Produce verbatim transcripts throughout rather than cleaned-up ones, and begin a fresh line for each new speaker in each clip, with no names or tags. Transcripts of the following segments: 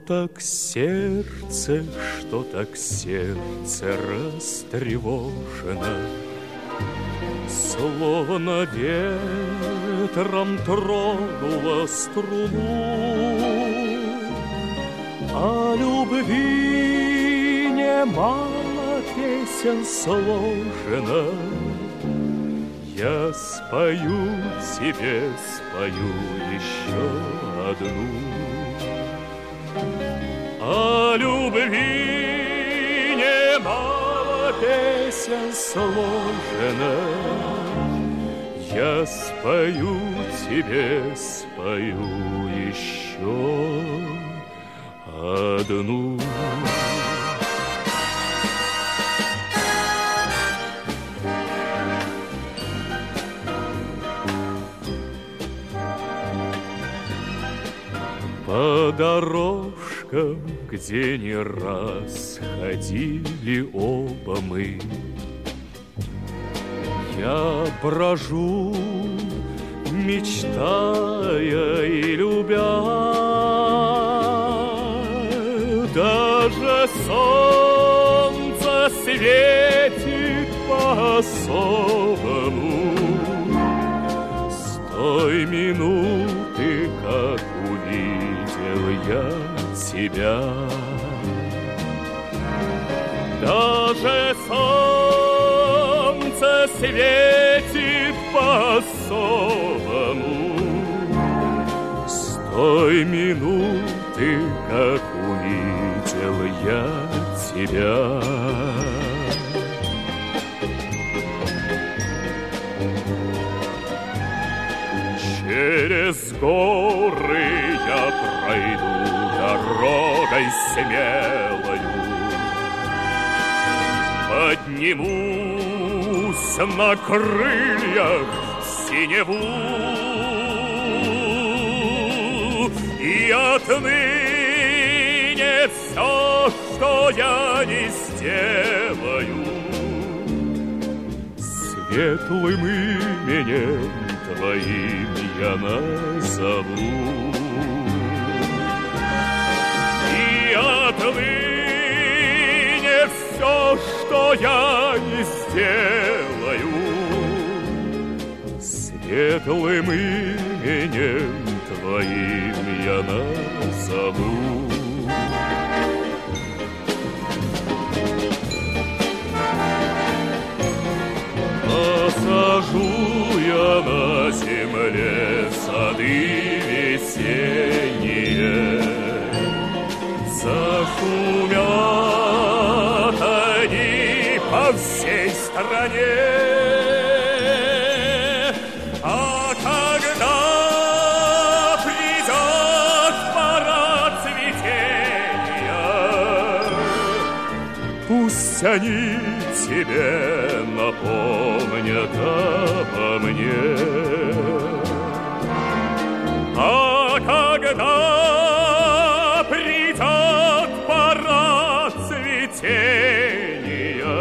так сердце, что так сердце растревожено, словно ветром тронула струну. О любви немало песен сложено, я спою тебе, спою еще одну. О любви немало песен сложено, я спою тебе, спою еще одну. По дорожкам, где не раз ходили оба мы, я брожу, мечтая и любя. Даже солнце светит по-особому с той минуты, как увидел я тебя. Даже солнце светит по-особому с той минуты, как увидел я тебя. Через горы я пройду дорогой смелою, поднимусь на крыльях в синеву, и отныне все, что я не сделаю, светлым именем твоим я назову. И отныне все, что я не сделаю, светлым именем твоим я назову. Посажу я на земле сады весенние, зашумят они по всей стране. А когда придет пора цветения, пусть они тебе напомнят обо мне. А когда придет пора цветения,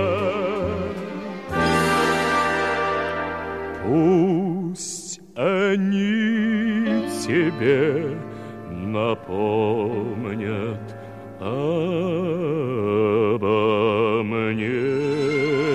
пусть они тебе напомнят обо мне.